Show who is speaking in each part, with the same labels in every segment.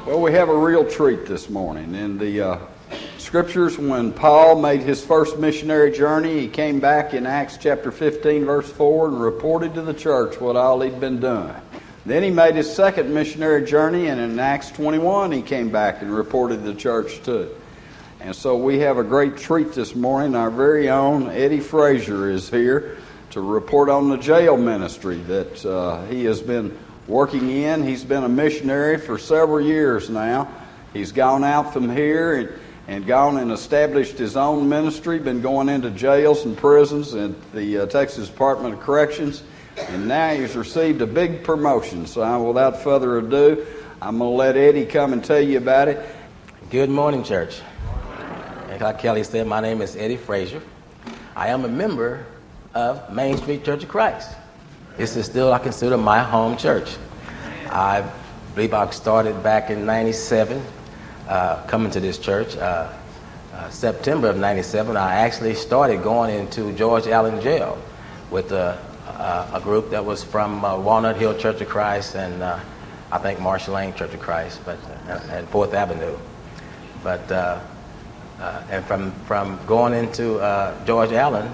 Speaker 1: Well, we have a real treat this morning. In the scriptures, when Paul made his first missionary journey, he came back in Acts chapter 15, verse 4, and reported to the church what all he'd been doing. Then he made his second missionary journey, and in Acts 21, he came back and reported to the church too. And so we have a great treat this morning. Our very own Eddie Frazier is here to report on the jail ministry that he has been working in. He's been a missionary for several years now. He's gone out from here and gone and established his own ministry, been going into jails and prisons at the Texas Department of Corrections, and now he's received a big promotion. So without further ado, I'm going to let Eddie come and tell you about it.
Speaker 2: Good morning, church. And like Kelly said, my name is Eddie Frazier. I am a member of Main Street Church of Christ. This is still, I consider, my home church. I believe I started back in 97, coming to this church. September of 97, I actually started going into George Allen Jail with a group that was from Walnut Hill Church of Christ and I think Marshall Lane Church of Christ, and 4th Avenue. But and from going into George Allen,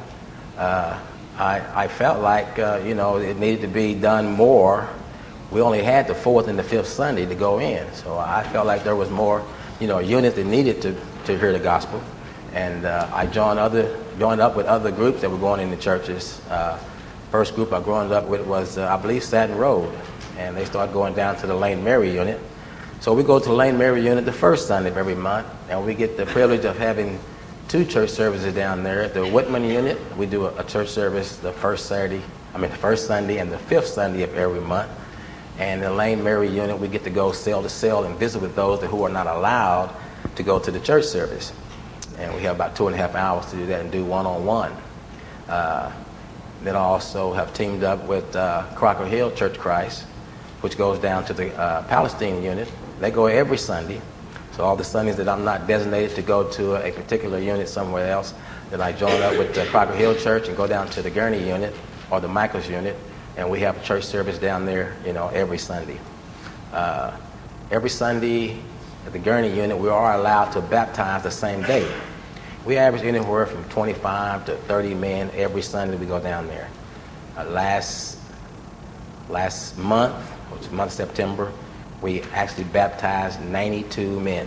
Speaker 2: I felt like, it needed to be done more. We only had the 4th and the 5th Sunday to go in. So I felt like there was more, unit that needed to hear the gospel. And I joined up with other groups that were going into churches. First group I joined up with was, I believe, Satin Road. And they started going down to the Lane Mary unit. So we go to the Lane Mary unit the first Sunday of every month. And we get the privilege of having 2 church services down there. At the Whitman unit, we do a church service the first Sunday and the 5th Sunday of every month. And in the Lane Mary unit, we get to go cell to cell and visit with those who are not allowed to go to the church service. And we have about 2.5 hours to do that and do one-on-one. Then I also have teamed up with Crocker Hill Church Christ, which goes down to the Palestine unit. They go every Sunday. So all the Sundays that I'm not designated to go to a particular unit somewhere else, then I join up with the Crocker Hill Church and go down to the Gurney unit or the Michaels unit, and we have a church service down there, every Sunday. Every Sunday at the Gurney unit, we are allowed to baptize the same day. We average anywhere from 25 to 30 men every Sunday we go down there. Last month, which was month of September, we actually baptized 92 men.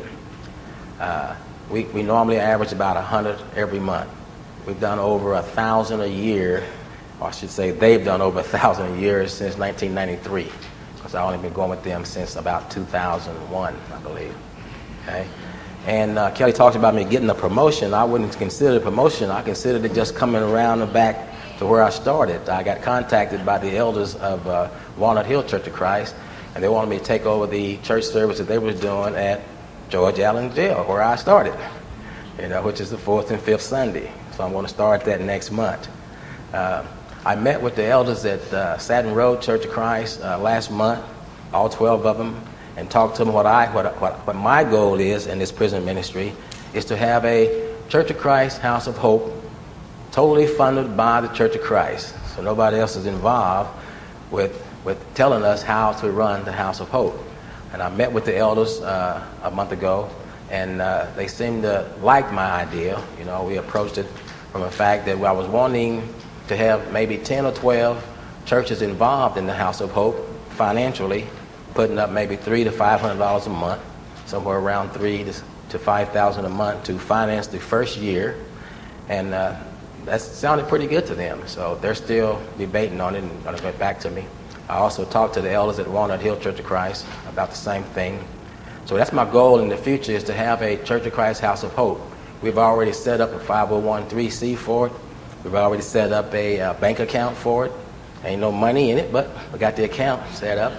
Speaker 2: We normally average about 100 every month. We've done over 1,000 a year, or I should say they've done over 1,000 a year since 1993, because I've only been going with them since about 2001, I believe. Okay? And Kelly talked about me getting a promotion. I wouldn't consider it a promotion. I considered it just coming around and back to where I started. I got contacted by the elders of Walnut Hill Church of Christ, and they wanted me to take over the church service that they were doing at George Allen Jail, where I started, which is the 4th and 5th Sunday. So I'm going to start that next month. I met with the elders at Satin Road Church of Christ last month, all 12 of them, and talked to them what my goal is in this prison ministry is to have a Church of Christ House of Hope totally funded by the Church of Christ. So nobody else is involved with telling us how to run the House of Hope. And I met with the elders a month ago, and they seemed to like my idea. We approached it from the fact that I was wanting to have maybe 10 or 12 churches involved in the House of Hope financially, putting up maybe $300 to $500 a month, somewhere around $3,000 to $5,000 a month to finance the first year. And that sounded pretty good to them. So they're still debating on it and going to get back to me. I also talked to the elders at Walnut Hill Church of Christ about the same thing. So that's my goal in the future, is to have a Church of Christ House of Hope. We've already set up a 501(c) for it. We've already set up a bank account for it. Ain't no money in it, but we got the account set up.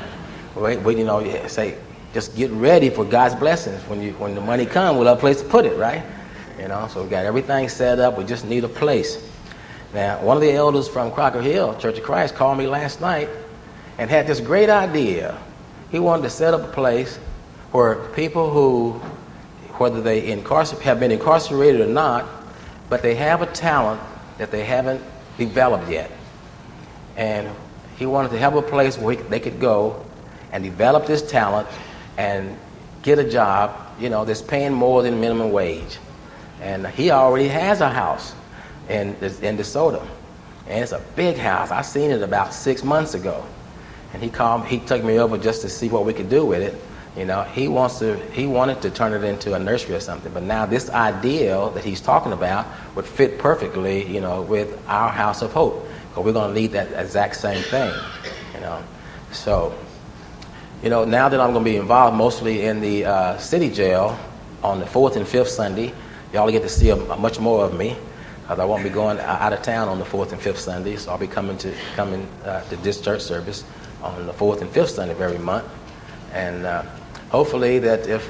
Speaker 2: We say, just get ready for God's blessings. When the money comes, we'll have a place to put it, right? So we got everything set up. We just need a place. Now, one of the elders from Crocker Hill Church of Christ called me last night and had this great idea. He wanted to set up a place where people who, whether they have been incarcerated or not, but they have a talent that they haven't developed yet. And he wanted to have a place where they could go and develop this talent and get a job, that's paying more than minimum wage. And he already has a house in DeSoto. And it's a big house. I seen it about 6 months ago. And he took me over just to see what we could do with it. He wanted to turn it into a nursery or something. But now this ideal that he's talking about would fit perfectly, with our House of Hope. Because we're going to need that exact same thing, So, now that I'm going to be involved mostly in the city jail on the 4th and 5th Sunday, y'all get to see much more of me. I won't be going out of town on the 4th and 5th Sunday, so I'll be coming to this church service on the 4th and 5th Sunday of every month. And hopefully that if,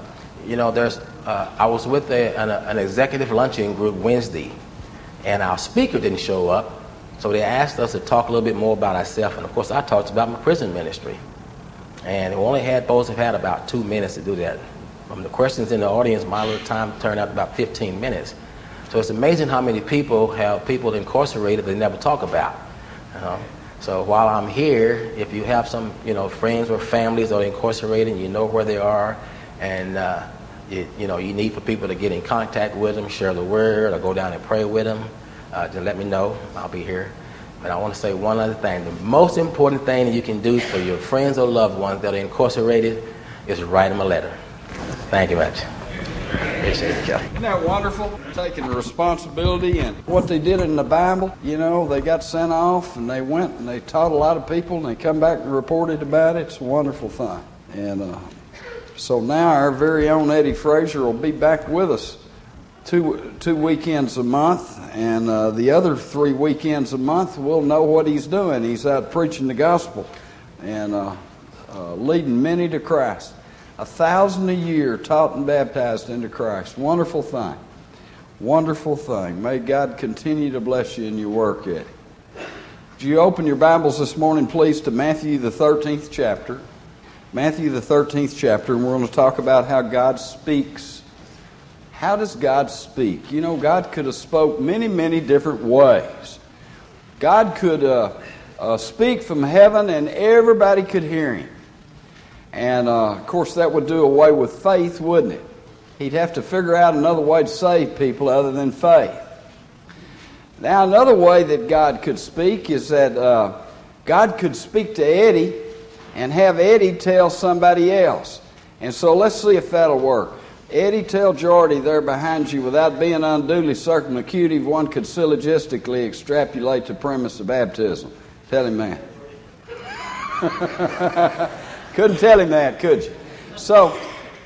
Speaker 2: I was with an executive luncheon group Wednesday, and our speaker didn't show up, so they asked us to talk a little bit more about ourselves. And of course, I talked about my prison ministry. And we only had about 2 minutes to do that. From the questions in the audience, my little time turned out about 15 minutes. So it's amazing how many people have people incarcerated they never talk about. So while I'm here, if you have some, friends or families that are incarcerated, and you know where they are, and you need for people to get in contact with them, share the word, or go down and pray with them, then let me know. I'll be here. But I want to say one other thing. The most important thing that you can do for your friends or loved ones that are incarcerated is write them a letter. Thank you much. Appreciate it, Kelly.
Speaker 1: Isn't that wonderful? Taking responsibility and what they did in the Bible. They got sent off and they went and they taught a lot of people and they come back and reported about it. It's a wonderful thing. And so now our very own Eddie Frazier will be back with us two weekends a month, and the other 3 weekends a month we'll know what he's doing. He's out preaching the gospel and leading many to Christ. 1,000 a year taught and baptized into Christ. Wonderful thing. Wonderful thing. May God continue to bless you in your work, Eddie. Would you open your Bibles this morning, please, to Matthew the 13th chapter. Matthew the 13th chapter, and we're going to talk about how God speaks. How does God speak? God could have spoke many, many different ways. God could speak from heaven and everybody could hear him. And, of course, that would do away with faith, wouldn't it? He'd have to figure out another way to save people other than faith. Now, another way that God could speak is that God could speak to Eddie and have Eddie tell somebody else. And so let's see if that'll work. Eddie, tell Jordy there behind you, without being unduly circumlocutive, one could syllogistically extrapolate the premise of baptism. Tell him that. Couldn't tell him that, could you? So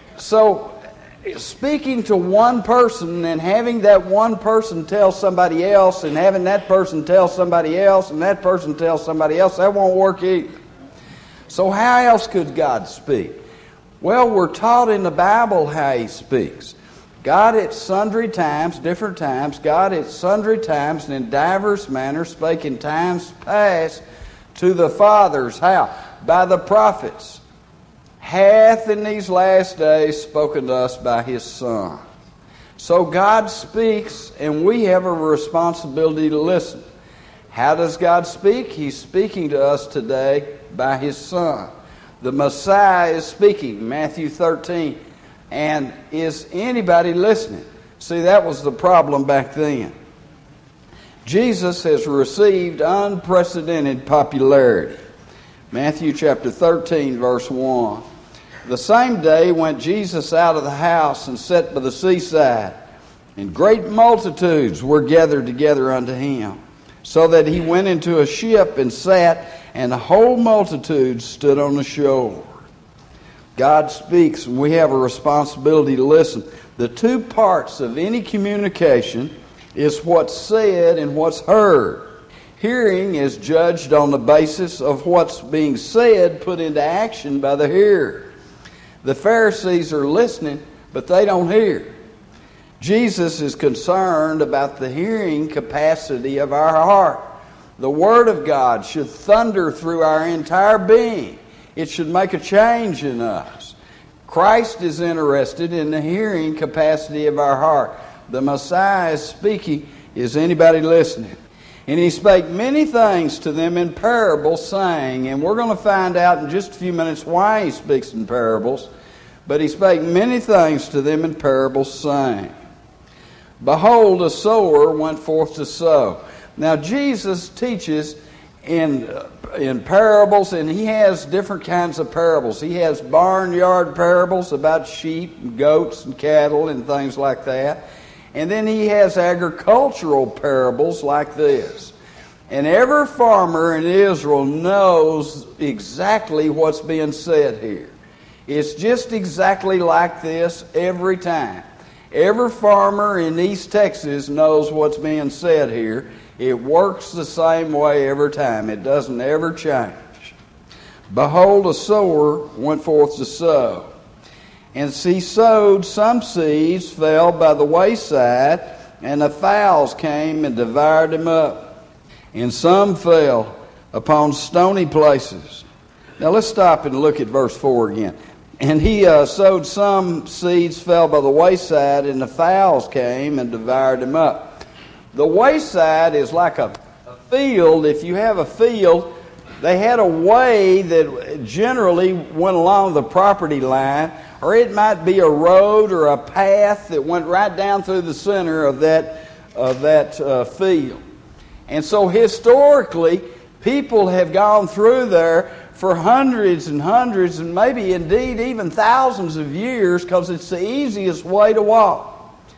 Speaker 1: speaking to one person and having that one person tell somebody else and having that person tell somebody else and that person tell somebody else, that won't work either. So how else could God speak? Well, we're taught in the Bible how he speaks. God at sundry times, different times, God at sundry times and in divers manners spake in times past to the fathers. How? By the prophets. Hath in these last days spoken to us by his Son. So God speaks, and we have a responsibility to listen. How does God speak? He's speaking to us today by his Son. The Messiah is speaking, Matthew 13. And is anybody listening? See, that was the problem back then. Jesus has received unprecedented popularity. Matthew chapter 13, verse 1. The same day went Jesus out of the house and sat by the seaside, and great multitudes were gathered together unto him, so that he went into a ship and sat, and the whole multitude stood on the shore. God speaks, and we have a responsibility to listen. The two parts of any communication is what's said and what's heard. Hearing is judged on the basis of what's being said put into action by the hearer. The Pharisees are listening, but they don't hear. Jesus is concerned about the hearing capacity of our heart. The Word of God should thunder through our entire being. It should make a change in us. Christ is interested in the hearing capacity of our heart. The Messiah is speaking. Is anybody listening? And he spake many things to them in parables, saying, and we're going to find out in just a few minutes why he speaks in parables. But he spake many things to them in parables, saying, Behold, a sower went forth to sow. Now Jesus teaches in parables, and he has different kinds of parables. He has barnyard parables about sheep and goats and cattle and things like that. And then he has agricultural parables like this. And every farmer in Israel knows exactly what's being said here. It's just exactly like this every time. Every farmer in East Texas knows what's being said here. It works the same way every time. It doesn't ever change. Behold, a sower went forth to sow. And he sowed, some seeds fell by the wayside, and the fowls came and devoured them up. And some fell upon stony places. Now let's stop and look at verse 4 again. And he sowed some seeds fell by the wayside, and the fowls came and devoured them up. The wayside is like a field. If you have a field, they had a way that generally went along the property line, or it might be a road or a path that went right down through the center of that field. And so historically, people have gone through there for hundreds and hundreds and maybe indeed even thousands of years because it's the easiest way to walk.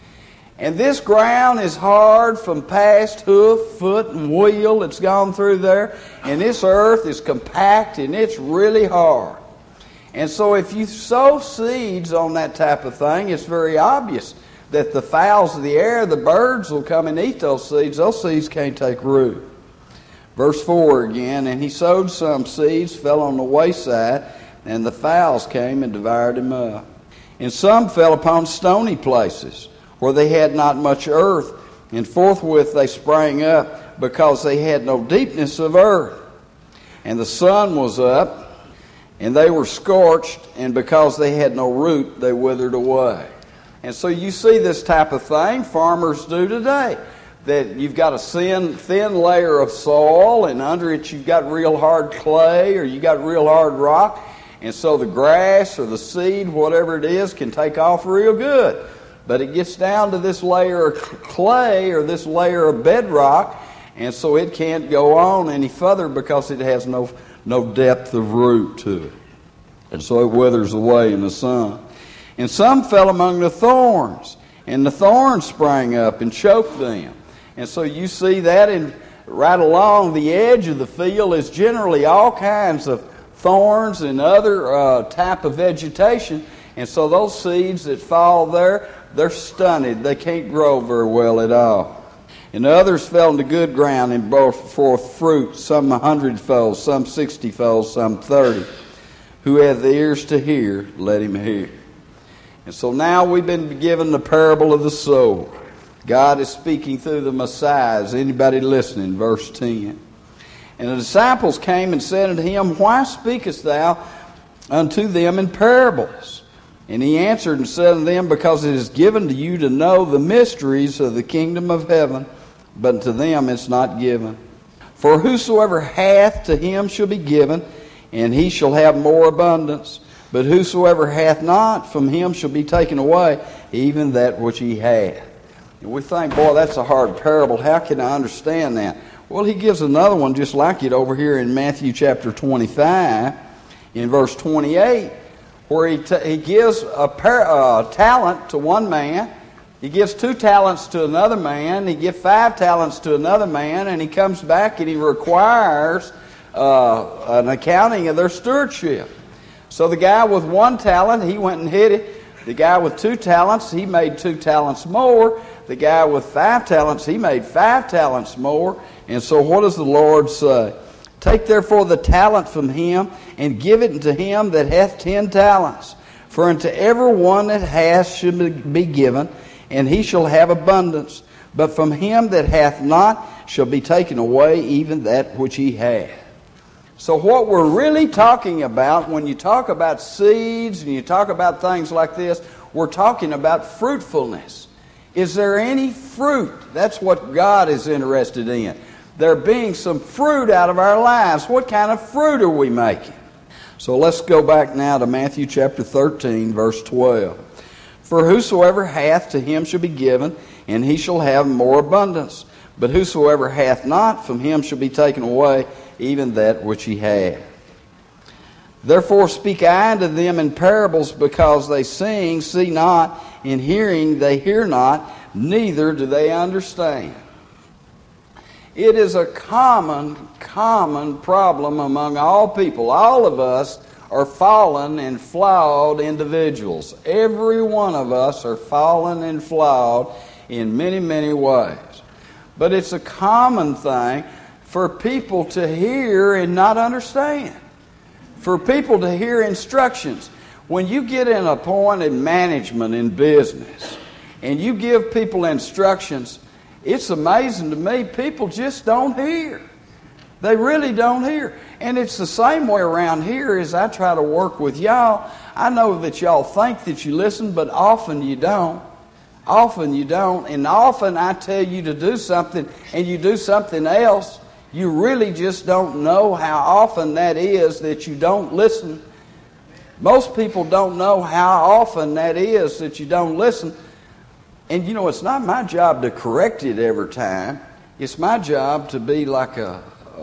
Speaker 1: And this ground is hard from past hoof, foot, and wheel that's gone through there. And this earth is compact and it's really hard. And so if you sow seeds on that type of thing, it's very obvious that the fowls of the air, the birds, will come and eat those seeds. Those seeds can't take root. Verse 4 again, and he sowed some seeds, fell on the wayside, and the fowls came and devoured them up. And some fell upon stony places, where they had not much earth, and forthwith they sprang up, because they had no deepness of earth. And the sun was up, and they were scorched, and because they had no root, they withered away. And so you see this type of thing farmers do today. That you've got a thin layer of soil, and under it you've got real hard clay, or you've got real hard rock. And so the grass or the seed, whatever it is, can take off real good. But it gets down to this layer of clay or this layer of bedrock, and so it can't go on any further because it has no depth of root to it. And so it withers away in the sun. And some fell among the thorns, and the thorns sprang up and choked them. And so you see that right along the edge of the field is generally all kinds of thorns and other type of vegetation. And so those seeds that fall there, they're stunted. They can't grow very well at all. And others fell into good ground and brought forth fruit, some 100-fold, some 60-fold, some 30. Who hath the ears to hear, let him hear. And so now we've been given the parable of the sower. God is speaking through the Messiah. Is anybody listening? Verse 10. And the disciples came and said unto him, Why speakest thou unto them in parables? And he answered and said unto them, Because it is given to you to know the mysteries of the kingdom of heaven, but to them it's not given. For whosoever hath, to him shall be given, and he shall have more abundance. But whosoever hath not, from him shall be taken away, even that which he hath. And we think, boy, that's a hard parable. How can I understand that? Well, he gives another one just like it over here in Matthew chapter 25, in verse 28, where he gives a talent to one man. He gives 2 talents to another man. He gives 5 talents to another man. And he comes back and he requires an accounting of their stewardship. So the guy with 1 talent, he went and hid it. The guy with 2 talents, he made 2 talents more. The guy with 5 talents, he made 5 talents more. And so what does the Lord say? Take therefore the talent from him, and give it unto him that hath 10 talents. For unto every one that hath shall be given, and he shall have abundance. But from him that hath not shall be taken away even that which he hath. So what we're really talking about when you talk about seeds and you talk about things like this, we're talking about fruitfulness. Is there any fruit? That's what God is interested in. There being some fruit out of our lives. What kind of fruit are we making? So let's go back now to Matthew chapter 13, verse 12. For whosoever hath, to him shall be given, and he shall have more abundance. But whosoever hath not, from him shall be taken away even that which he hath. Therefore speak I unto them in parables, because they seeing see not, and hearing they hear not, neither do they understand. It is a common problem among all people. All of us are fallen and flawed individuals. Every one of us are fallen and flawed in many, many ways. But it's a common thing for people to hear and not understand. For people to hear instructions. When you get in a point in management in business and you give people instructions, it's amazing to me, people just don't hear. They really don't hear. And it's the same way around here as I try to work with y'all. I know that y'all think that you listen, but often you don't. Often you don't. And often I tell you to do something and you do something else. You really just don't know how often that is that you don't listen. Most people don't know how often that is that you don't listen. And you know, it's not my job to correct it every time. It's my job to be like a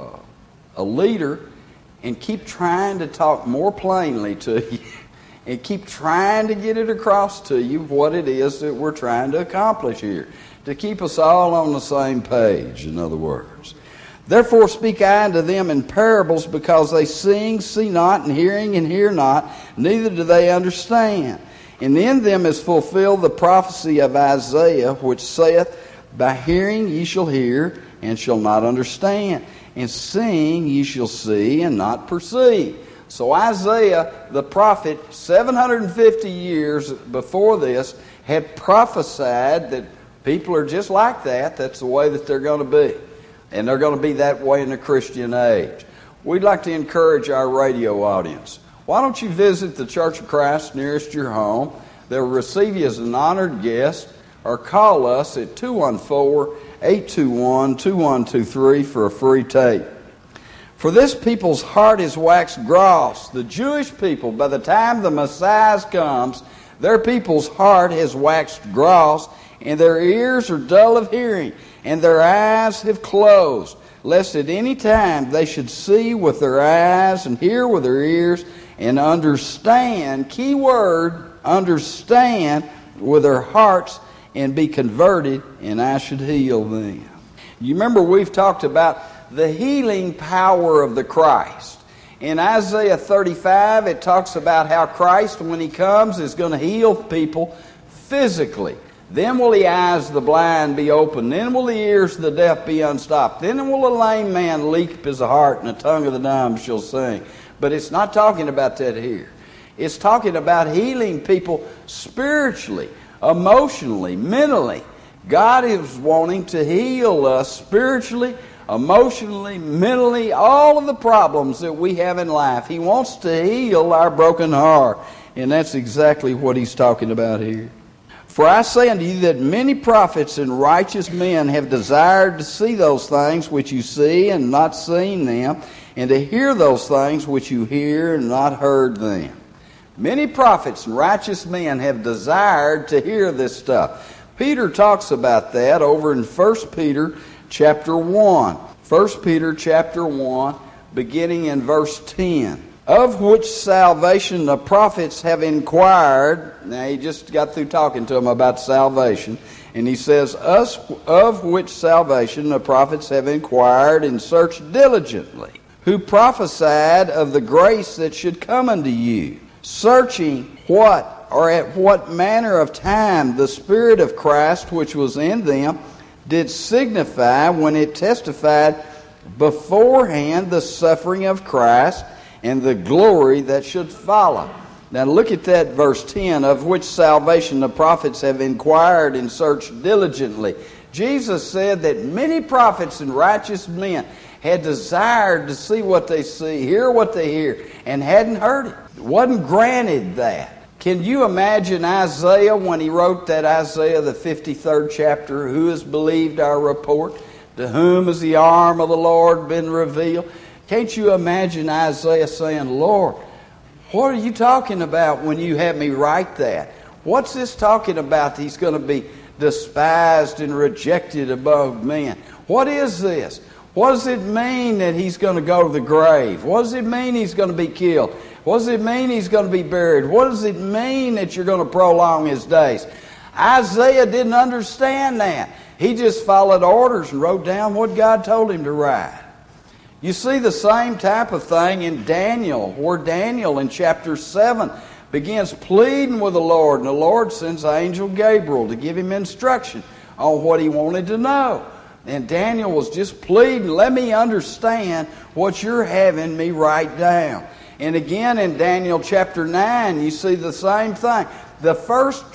Speaker 1: leader and keep trying to talk more plainly to you and keep trying to get it across to you what it is that we're trying to accomplish here, to keep us all on the same page, in other words. Therefore speak I unto them in parables, because they seeing see not, and hear not, neither do they understand. And in them is fulfilled the prophecy of Isaiah, which saith, By hearing ye shall hear, and shall not understand, and seeing ye shall see, and not perceive. So Isaiah, the prophet, 750 years before this, had prophesied that people are just like that. That's the way that they're going to be. And they're going to be that way in the Christian age. We'd like to encourage our radio audience. Why don't you visit the Church of Christ nearest your home? They'll receive you as an honored guest, or call us at 214-821-2123 for a free tape. For this people's heart is waxed gross. The Jewish people, by the time the Messiah comes, their people's heart has waxed gross, and their ears are dull of hearing, and their eyes have closed, lest at any time they should see with their eyes and hear with their ears and understand, key word, understand with their hearts and be converted, and I should heal them. You remember we've talked about the healing power of the Christ. In Isaiah 35, it talks about how Christ, when He comes, is going to heal people physically. Then will the eyes of the blind be opened. Then will the ears of the deaf be unstopped. Then will a lame man leap his heart, and the tongue of the dumb shall sing. But it's not talking about that here. It's talking about healing people spiritually, emotionally, mentally. God is wanting to heal us spiritually, emotionally, mentally, all of the problems that we have in life. He wants to heal our broken heart. And that's exactly what He's talking about here. For I say unto you that many prophets and righteous men have desired to see those things which you see and not seen them, and to hear those things which you hear and not heard them. Many prophets and righteous men have desired to hear this stuff. Peter talks about that over in 1 Peter chapter 1. 1 Peter chapter 1, beginning in verse 10. Of which salvation the prophets have inquired. Now he just got through talking to them about salvation. And he says, of which salvation the prophets have inquired and searched diligently, who prophesied of the grace that should come unto you, searching what or at what manner of time the Spirit of Christ which was in them did signify when it testified beforehand the suffering of Christ and the glory that should follow. Now look at that verse 10, of which salvation the prophets have inquired and searched diligently. Jesus said that many prophets and righteous men had desired to see what they see, hear what they hear, and hadn't heard it. Wasn't granted that. Can you imagine Isaiah when he wrote that Isaiah, the 53rd chapter, who has believed our report? To whom has the arm of the Lord been revealed? Can't you imagine Isaiah saying, Lord, What are you talking about when you have me write that? What's this talking about? He's going to be despised and rejected above men. What is this? What does it mean that he's going to go to the grave? What does it mean he's going to be killed? What does it mean he's going to be buried? What does it mean that you're going to prolong his days? Isaiah didn't understand that. He just followed orders and wrote down what God told him to write. You see the same type of thing in Daniel, where Daniel in chapter 7 begins pleading with the Lord, and the Lord sends the angel Gabriel to give him instruction on what he wanted to know. And Daniel was just pleading, let me understand what you're having me write down. And again in Daniel chapter 9, you see the same thing. The first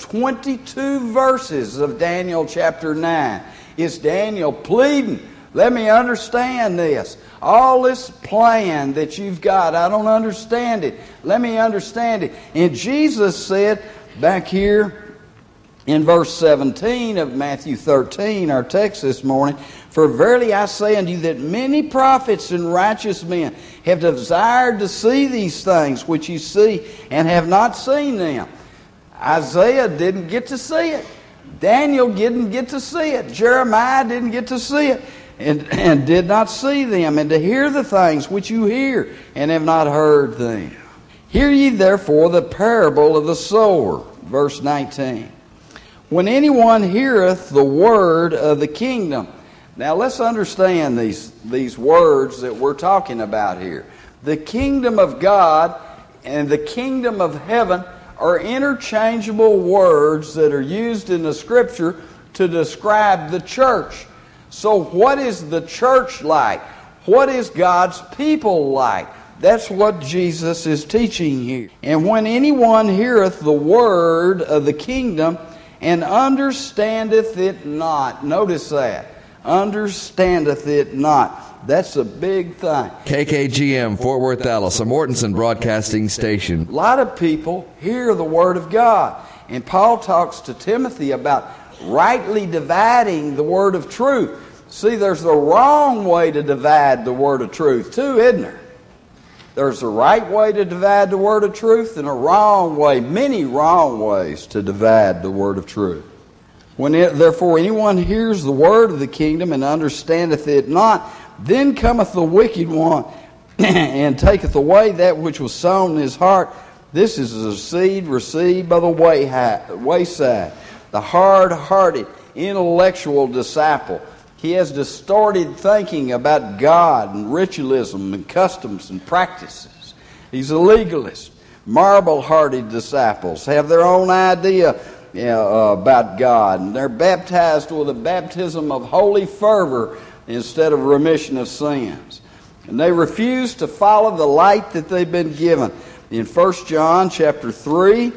Speaker 1: 22 verses of Daniel chapter 9 is Daniel pleading, let me understand this. All this plan that you've got, I don't understand it. Let me understand it. And Jesus said back here in verse 17 of Matthew 13, our text this morning, for verily I say unto you that many prophets and righteous men have desired to see these things which you see and have not seen them. Isaiah didn't get to see it. Daniel didn't get to see it. Jeremiah didn't get to see it. And did not see them, and to hear the things which you hear, and have not heard them. Hear ye therefore the parable of the sower. Verse 19. When anyone heareth the word of the kingdom. Now let's understand these words that we're talking about here. The kingdom of God and the kingdom of heaven are interchangeable words that are used in the Scripture to describe the church. So what is the church like? What is God's people like? That's what Jesus is teaching here. And when anyone heareth the word of the kingdom and understandeth it not. Notice that. Understandeth it not. That's a big thing.
Speaker 3: KKGM, Fort Worth, Dallas, a Mortensen broadcasting station.
Speaker 1: A lot of people hear the word of God. And Paul talks to Timothy about rightly dividing the word of truth. See, there's the wrong way to divide the word of truth too, isn't there? There's a right way to divide the word of truth and a wrong way, many wrong ways to divide the word of truth. Therefore anyone hears the word of the kingdom and understandeth it not, then cometh the wicked one and taketh away that which was sown in his heart. This is the seed received by the wayside. The hard-hearted, intellectual disciple. He has distorted thinking about God and ritualism and customs and practices. He's a legalist. Marble-hearted disciples have their own idea about God, and they're baptized with a baptism of holy fervor instead of remission of sins. And they refuse to follow the light that they've been given. In 1 John chapter 3,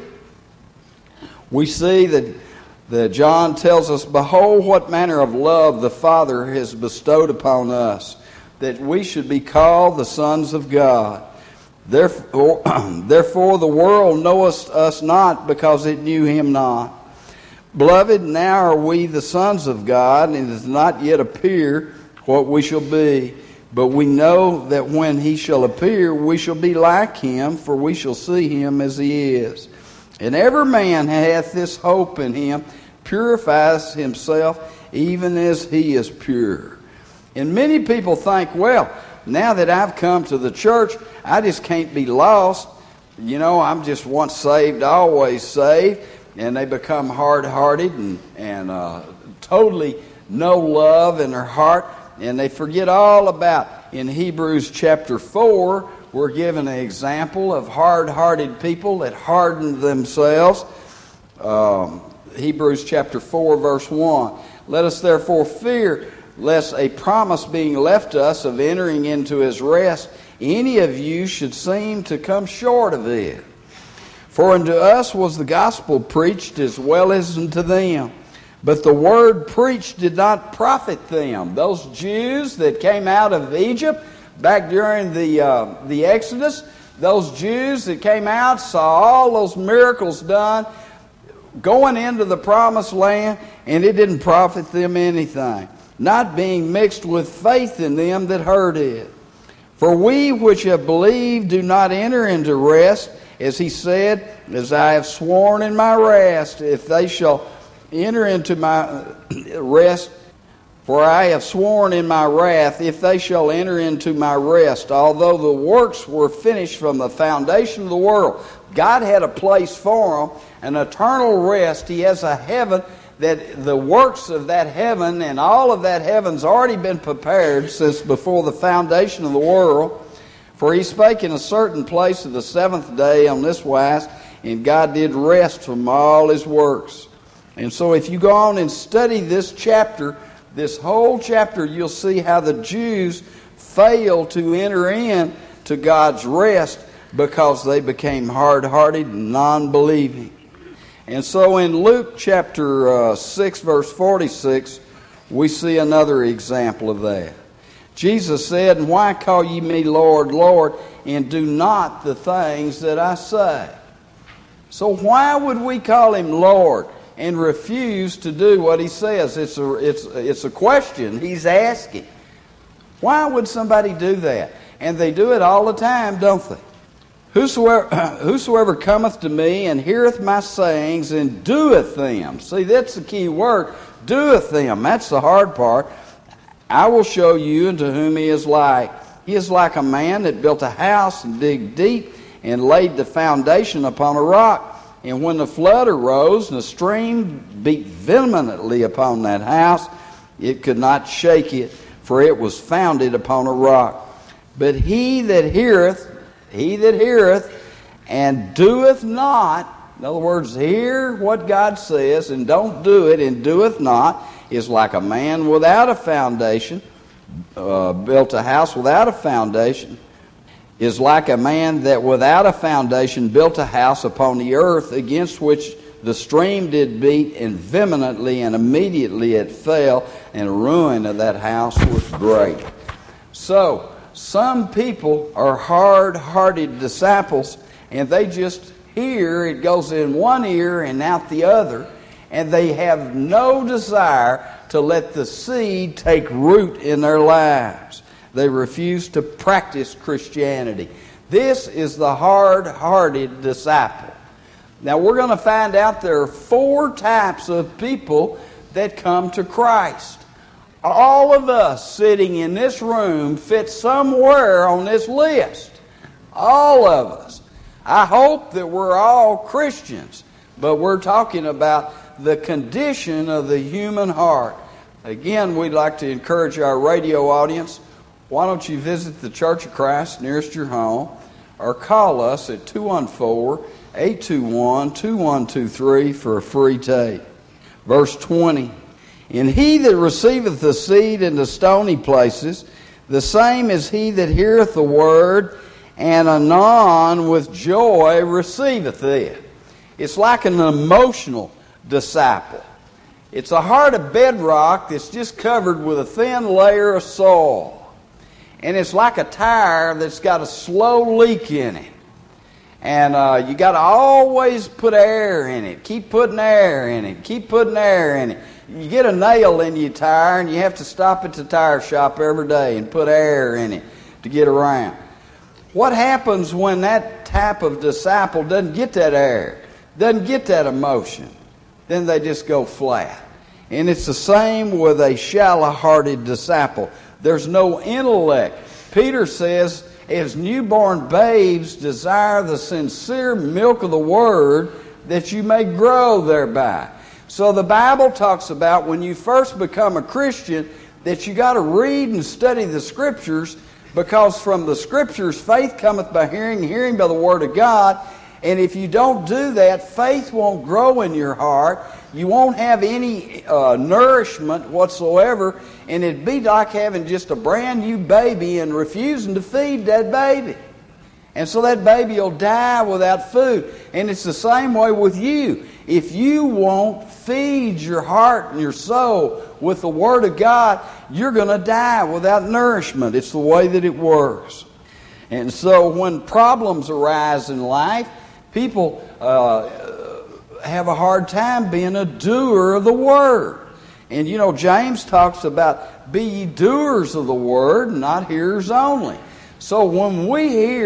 Speaker 1: we see that John tells us, behold, what manner of love the Father has bestowed upon us, that we should be called the sons of God. Therefore the world knoweth us not, because it knew him not. Beloved, now are we the sons of God, and it does not yet appear what we shall be. But we know that when he shall appear, we shall be like him, for we shall see him as he is. And every man hath this hope in him, purifies himself even as he is pure. And many people think, well, now that I've come to the church, I just can't be lost. You know, I'm just once saved, always saved. And they become hard-hearted and totally no love in their heart. And they forget all about, in Hebrews chapter 4, we're given an example of hard-hearted people that hardened themselves. Hebrews chapter 4, verse 1. Let us therefore fear, lest a promise being left us of entering into his rest, any of you should seem to come short of it. For unto us was the gospel preached as well as unto them. But the word preached did not profit them. Those Jews that came out of Egypt back during the Exodus, those Jews that came out, saw all those miracles done, going into the promised land, and it didn't profit them anything, not being mixed with faith in them that heard it. For we which have believed do not enter into rest, As he said, as I have sworn in my rest, if they shall enter into my rest, for I have sworn in my wrath, if they shall enter into my rest, although the works were finished from the foundation of the world. God had a place for them, an eternal rest. He has a heaven that the works of that heaven and all of that heaven's already been prepared since before the foundation of the world. For he spake in a certain place of the seventh day on this wise, and God did rest from all his works. And so if you go on and study this chapter, this whole chapter, you'll see how the Jews failed to enter in to God's rest because they became hard-hearted and non-believing. And so in Luke chapter 6, verse 46, we see another example of that. Jesus said, "And why call ye me Lord, Lord, and do not the things that I say?" So why would we call him Lord and refuse to do what he says? It's a question he's asking. Why would somebody do that? And they do it all the time, don't they? Whosoever cometh to me and heareth my sayings and doeth them. See, that's the key word, doeth them. That's the hard part. I will show you unto whom he is like. He is like a man that built a house and digged deep and laid the foundation upon a rock. And when the flood arose and the stream beat vehemently upon that house, it could not shake it, for it was founded upon a rock. But he that heareth and doeth not, in other words, hear what God says and don't do it and doeth not, is like a man without a foundation, built a house without a foundation, is like a man that without a foundation built a house upon the earth, against which the stream did beat, and vehemently and immediately it fell, and the ruin of that house was great. So, some people are hard-hearted disciples, and they just hear, it goes in one ear and out the other, and they have no desire to let the seed take root in their lives. They refuse to practice Christianity. This is the hard-hearted disciple. Now we're going to find out there are 4 types of people that come to Christ. All of us sitting in this room fit somewhere on this list. All of us. I hope that we're all Christians, but we're talking about the condition of the human heart. Again, we'd like to encourage our radio audience. Why don't you visit the Church of Christ nearest your home, or call us at 214-821-2123 for a free tape. Verse 20, "And he that receiveth the seed in the stony places, the same is he that heareth the word, and anon with joy receiveth it." It's like an emotional disciple. It's a heart of bedrock that's just covered with a thin layer of soil. And it's like a tire that's got a slow leak in it. And you got to always put air in it. Keep putting air in it. Keep putting air in it. You get a nail in your tire and you have to stop at the tire shop every day and put air in it to get around. What happens when that type of disciple doesn't get that air, doesn't get that emotion? Then they just go flat. And it's the same with a shallow-hearted disciple. There's no intellect. Peter says, as newborn babes desire the sincere milk of the word, that you may grow thereby. So the Bible talks about when you first become a Christian that you got to read and study the Scriptures, because from the Scriptures faith cometh by hearing, hearing by the Word of God. And if you don't do that, faith won't grow in your heart. You won't have any nourishment whatsoever, and it'd be like having just a brand new baby and refusing to feed that baby. And so that baby will die without food. And it's the same way with you. If you won't feed your heart and your soul with the Word of God, you're going to die without nourishment. It's the way that it works. And so when problems arise in life, people have a hard time being a doer of the Word. And you know, James talks about, be ye doers of the Word, not hearers only. So when we hear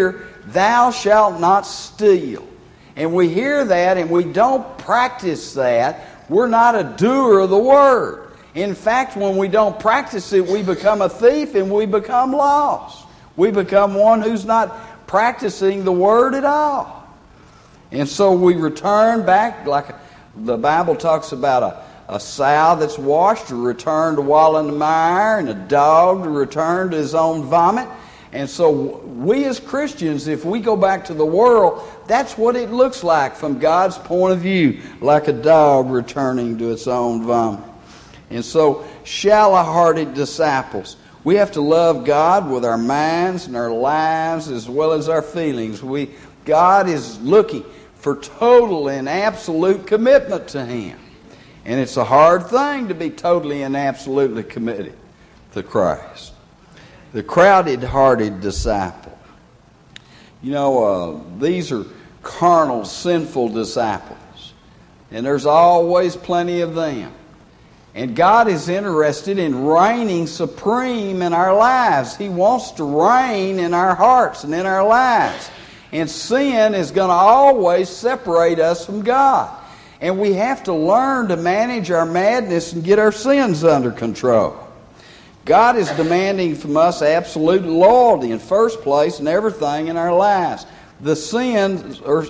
Speaker 1: thou shalt not steal. And we hear that and we don't practice that. We're not a doer of the word. In fact, when we don't practice it, we become a thief and we become lost. We become one who's not practicing the word at all. And so we return back, like the Bible talks about a sow that's washed to return to wallow in the mire, and a dog to return to his own vomit. And so we as Christians, if we go back to the world, that's what it looks like from God's point of view, like a dog returning to its own vomit. And so, shallow-hearted disciples, we have to love God with our minds and our lives as well as our feelings. God is looking for total and absolute commitment to Him. And it's a hard thing to be totally and absolutely committed to Christ. The crowded-hearted disciple. You know, these are carnal, sinful disciples. And there's always plenty of them. And God is interested in reigning supreme in our lives. He wants to reign in our hearts and in our lives. And sin is going to always separate us from God. And we have to learn to manage our madness and get our sins under control. God is demanding from us absolute loyalty in first place in everything in our lives. The sins are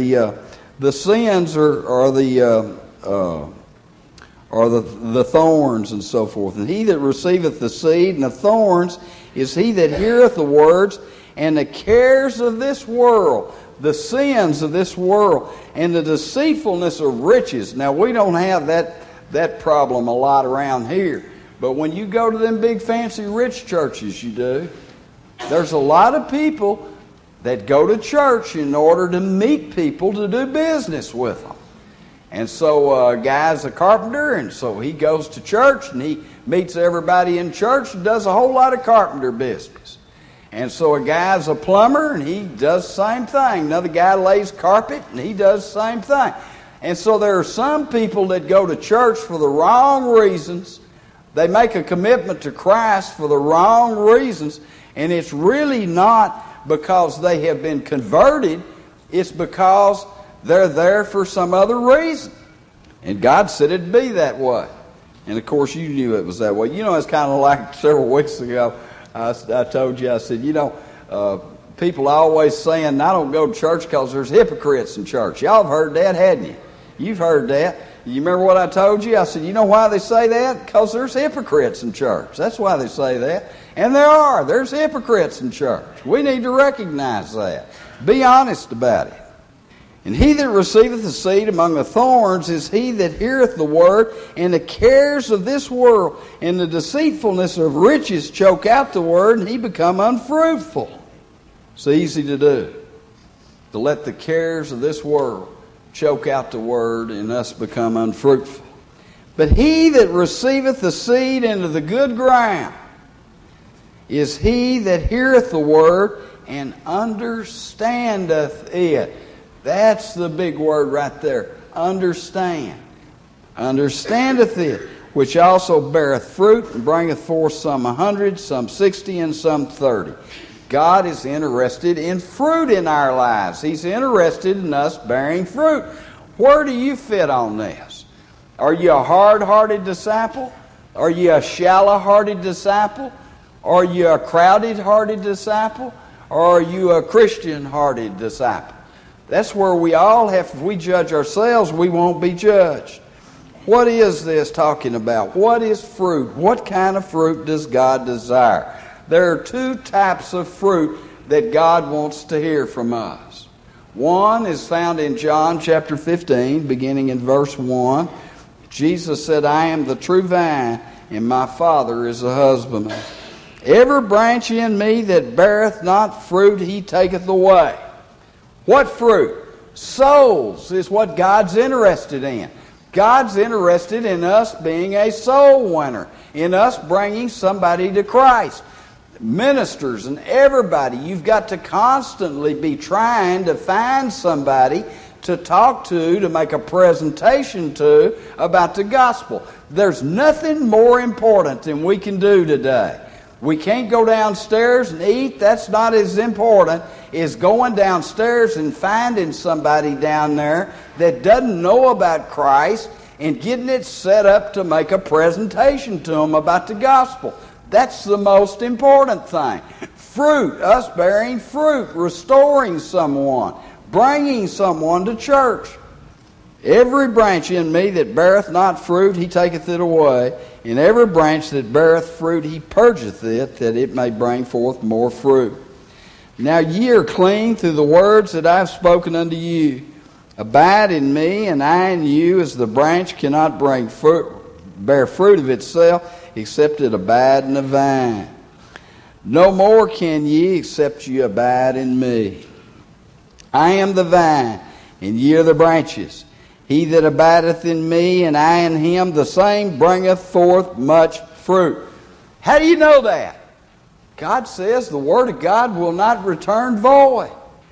Speaker 1: the thorns and so forth. And he that receiveth the seed and the thorns is he that heareth the words, and the cares of this world, the sins of this world, and the deceitfulness of riches. Now, we don't have that problem a lot around here. But when you go to them big fancy rich churches, you do. There's a lot of people that go to church in order to meet people to do business with them. And so a guy's a carpenter, and so he goes to church, and he meets everybody in church and does a whole lot of carpenter business. And so a guy's a plumber, and he does the same thing. Another guy lays carpet, and he does the same thing. And so there are some people that go to church for the wrong reasons. They make a commitment to Christ for the wrong reasons, and it's really not because they have been converted. It's because they're there for some other reason. And God said it'd be that way. And of course you knew it was that way. You know, it's kind of like several weeks ago, I told you, I said, people are always saying, I don't go to church because there's hypocrites in church. Y'all have heard that, hadn't you? You've heard that. You remember what I told you? I said, you know why they say that? Because there's hypocrites in church. That's why they say that. And there are. There's hypocrites in church. We need to recognize that. Be honest about it. And he that receiveth the seed among the thorns is he that heareth the word, and the cares of this world and the deceitfulness of riches choke out the word, and he become unfruitful. It's easy to do, to let the cares of this world choke out the word and us become unfruitful. But he that receiveth the seed into the good ground is he that heareth the word and understandeth it. That's the big word right there. Understand. Understandeth it, which also beareth fruit and bringeth forth some 100, some 60, and some 30. God is interested in fruit in our lives. He's interested in us bearing fruit. Where do you fit on this? Are you a hard-hearted disciple? Are you a shallow-hearted disciple? Are you a crowded-hearted disciple? Or are you a Christian-hearted disciple? That's where we all have, if we judge ourselves, we won't be judged. What is this talking about? What is fruit? What kind of fruit does God desire? There are two types of fruit that God wants to hear from us. One is found in John chapter 15, beginning in verse 1. Jesus said, I am the true vine, and my Father is the husbandman. Every branch in me that beareth not fruit, he taketh away. What fruit? Souls is what God's interested in. God's interested in us being a soul winner, in us bringing somebody to Christ. Ministers and everybody, you've got to constantly be trying to find somebody to talk to make a presentation to about the gospel. There's nothing more important than we can do today We can't go downstairs and eat. That's not as important as going downstairs and finding somebody down there that doesn't know about Christ and getting it set up to make a presentation to them about the gospel. That's the most important thing. Fruit, us bearing fruit, restoring someone, bringing someone to church. Every branch in me that beareth not fruit, he taketh it away. And every branch that beareth fruit, he purgeth it, that it may bring forth more fruit. Now ye are clean through the words that I have spoken unto you. Abide in me, and I in you, as the branch cannot bear fruit of itself, except it abide in the vine. No more can ye, except ye abide in me. I am the vine, and ye are the branches. He that abideth in me, and I in him, the same bringeth forth much fruit. How do you know that? God says the Word of God will not return void.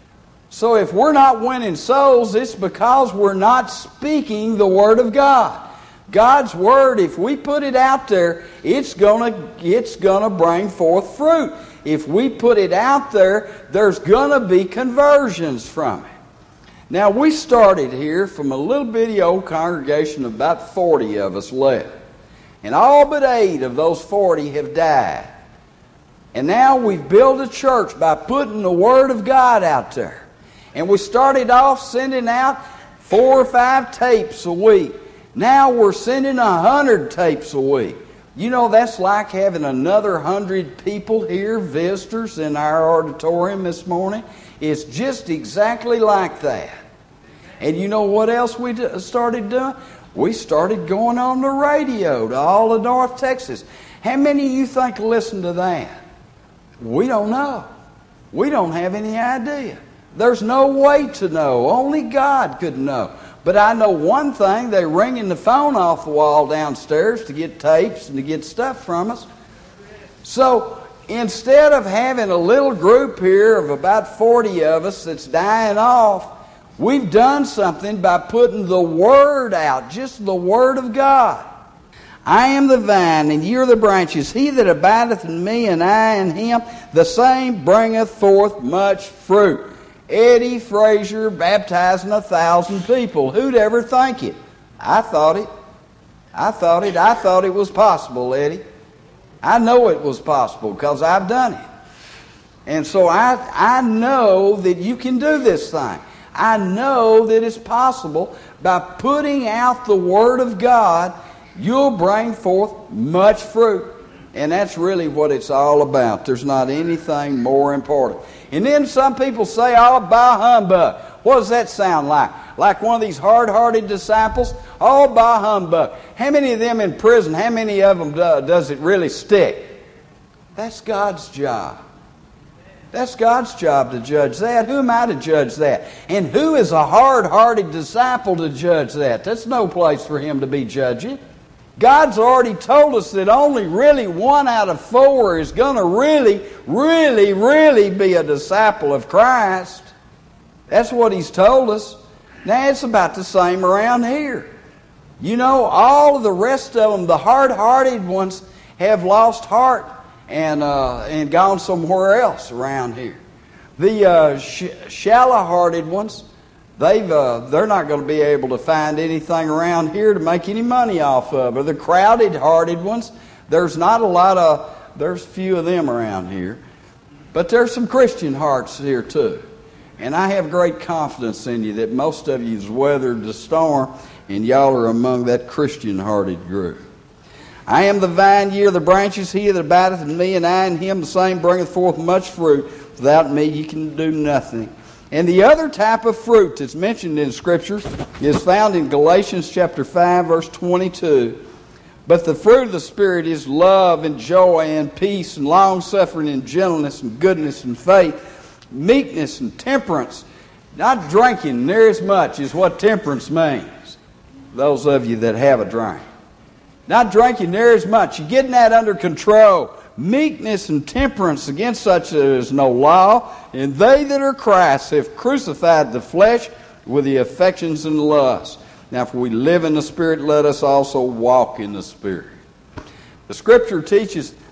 Speaker 1: So if we're not winning souls, it's because we're not speaking the Word of God. God's Word, if we put it out there, it's gonna bring forth fruit. If we put it out there, there's gonna be conversions from it. Now, we started here from a little bitty old congregation of about 40 of us left. And all but 8 of those 40 have died. And now we've built a church by putting the Word of God out there. And we started off sending out 4 or 5 tapes a week. Now we're sending 100 tapes a week. You know, that's like having another 100 people here, visitors in our auditorium this morning. It's just exactly like that. And you know what else we started doing? We started going on the radio to all of North Texas. How many of you think listen to that? We don't know. We don't have any idea. There's no way to know. Only God could know. But I know one thing, they're ringing the phone off the wall downstairs to get tapes and to get stuff from us. So instead of having a little group here of about 40 of us that's dying off, we've done something by putting the Word out, just the Word of God. I am the vine, and ye are the branches. He that abideth in me, and I in him, the same bringeth forth much fruit. Eddie Frazier baptizing 1,000 people. Who'd ever think it? I thought it. I thought it was possible, Eddie. I know it was possible because I've done it. And so I know that you can do this thing. I know that it's possible. By putting out the Word of God, you'll bring forth much fruit. And that's really what it's all about. There's not anything more important. And then some people say, oh, bah humbug. What does that sound like? Like one of these hard-hearted disciples? Oh, bah humbug. How many of them in prison, how many of them does it really stick? That's God's job. That's God's job to judge that. Who am I to judge that? And who is a hard-hearted disciple to judge that? That's no place for him to be judging. God's already told us that only really 1 out of 4 is going to really be a disciple of Christ. That's what He's told us. Now, it's about the same around here. You know, all of the rest of them, the hard-hearted ones, have lost heart and gone somewhere else around here. The shallow-hearted ones, they're not going to be able to find anything around here to make any money off of. Or the crowded-hearted ones, there's few of them around here. But there's some Christian hearts here too. And I have great confidence in you that most of you's weathered the storm, and y'all are among that Christian-hearted group. I am the vine, ye are the branches. He that abideth in me, and I in him, the same bringeth forth much fruit. Without me ye can do nothing. And the other type of fruit that's mentioned in Scripture is found in Galatians chapter 5, verse 22. But the fruit of the Spirit is love and joy and peace and long-suffering and gentleness and goodness and faith, meekness and temperance. Not drinking near as much is what temperance means. Those of you that have a drink. Not drinking near as much. You're getting that under control. Meekness and temperance, against such there is no law. And they that are Christ have crucified the flesh with the affections and lusts. Now if we live in the Spirit, let us also walk in the Spirit. The Scripture teaches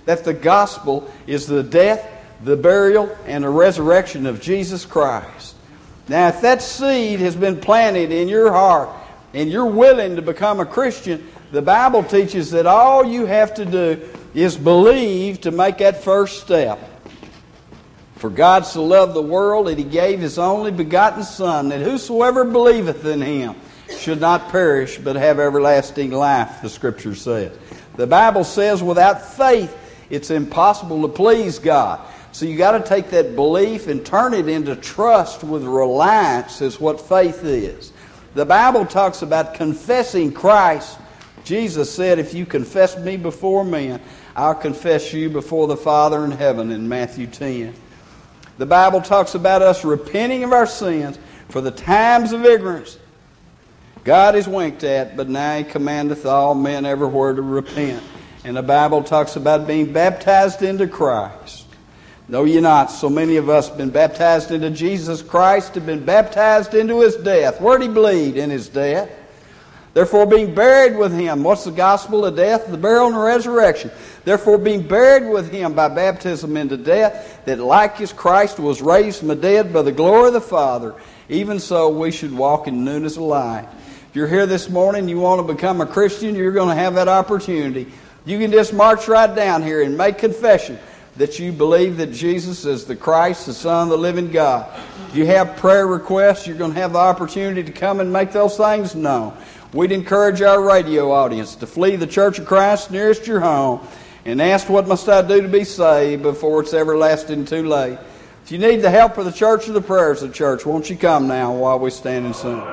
Speaker 1: that the gospel is the death, the burial, and the resurrection of Jesus Christ. Now, if that seed has been planted in your heart and you're willing to become a Christian, the Bible teaches that all you have to do is believe to make that first step. For God so loved the world that He gave His only begotten Son, that whosoever believeth in Him should not perish but have everlasting life, the Scripture says. The Bible says without faith it's impossible to please God. So you got to take that belief and turn it into trust with reliance, is what faith is. The Bible talks about confessing Christ. Jesus said, if you confess me before men, I'll confess you before the Father in heaven, in Matthew 10. The Bible talks about us repenting of our sins for the times of ignorance God is winked at, but now He commandeth all men everywhere to repent. And the Bible talks about being baptized into Christ. Know ye not, so many of us have been baptized into Jesus Christ, have been baptized into His death. Where did He bleed? In His death. Therefore being buried with Him. What's the gospel of death? The burial and the resurrection. Therefore being buried with Him by baptism into death, that like as Christ was raised from the dead by the glory of the Father, even so we should walk in newness of life. If you're here this morning, you want to become a Christian, you're going to have that opportunity. You can just march right down here and make confession that you believe that Jesus is the Christ, the Son of the living God. If you have prayer requests, you're going to have the opportunity to come and make those things known. We'd encourage our radio audience to flee the Church of Christ nearest your home and ask, what must I do to be saved, before it's everlasting too late. If you need the help of the church or the prayers of the church, won't you come now while we stand and sing?